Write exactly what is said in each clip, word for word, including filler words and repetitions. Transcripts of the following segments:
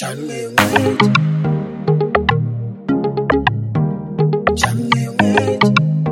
Change yung age. Change yung age.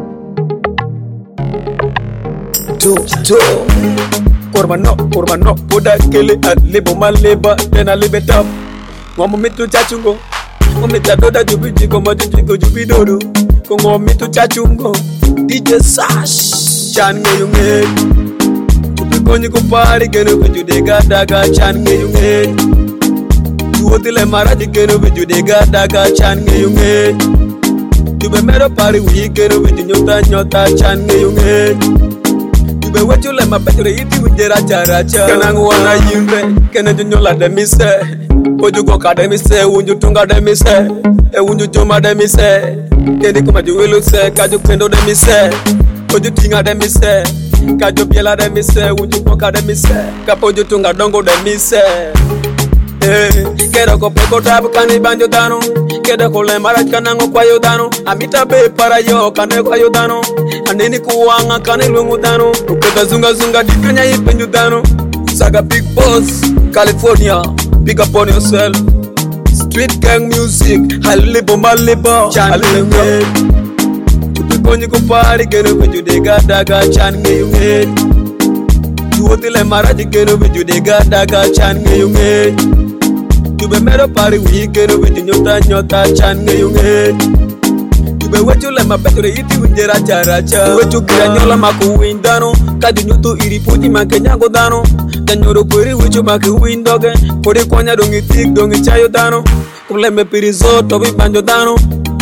Do, do. Kurma no, kurma no. Puda kili at libo maliba. Tena libe top. Mwamu mitu chachungo. Umita doda jubi jiko majujigo jubi dodo. Kongo mitu chachungo. D J Sash. Change yung age. Jubi konyi kupari geno kujude gadaga. Change yung age. Tuotile maraji keno vitu de gadaga change yunge. Tube mero pari wi keno vitu nyota nyota change yunge. Tube wachule mapetre iti wijera characha. Kanangu wana yimbe kene junyola demise. Ojugo kademise unju tunga demise. E unju joma demise. Keni kuma juwelu se kaju kendo demise. Oju tinga demise. Kaju biela demise unju koka demise. Kapoju tunga dongo demise. Eh, quero cope cortabo cani banjo dano, quero cole marach canango kwayo dano, amita be para yo cane kwayo dano, aneni kuwanga cane lungu dano, uketa zunga zunga dikanya ipenju dano, saga big boss, California, big up on yourself, street gang music, halibo malibo, halibo, tupikonyi kupari geno beju de gadaga change yunge, tuotile maraji geno beju de gadaga change yunge. Tube mero pari wikeno vitu nyota nyota change yunge. Tube wechule mapetre iti wijera characha. Wechu kira nyola maku windano. Kadi nyutu iri puti manke nyango dano. Tanyoro kweri wechu maki windoge. Kodi kwanya dongi tik dongi chayo dano. Kule me pirizo tobi banjo dano.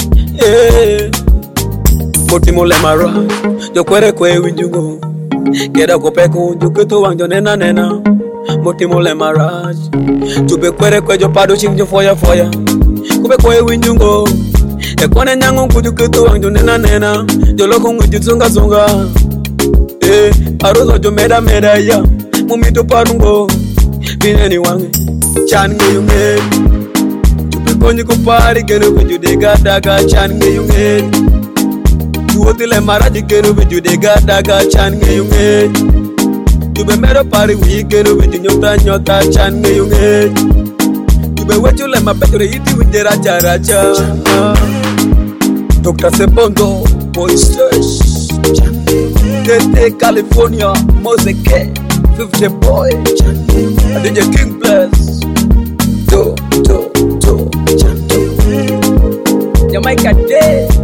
Eh, Moti mole mara yo kwere kwe winjugo. Keda kopeko unjuketo wangjo nena nena. Motimo le maraj Tube kwere kwe jo pado ching jo foya foya Kube kwe winjungo E kwane nyango kuju kutu wangjo nena nena Jo loko nguju zunga zunga Eh, arozo jo meda meda ya Mumito parungo Bineni wange Change yunge Tube konyi kupari geno kuju de gadaga change yunge Tuotile maraji geno kuju de gadaga change yunge. Tube mero pari wikeno vitu nyota nyota change yunge. Tube wechule mapetre iti wijera characha. Doctor Sebondo, Boys Church, Tete California, Moseke, fifty boy, D J King Bless, do do do, Jamaica Day.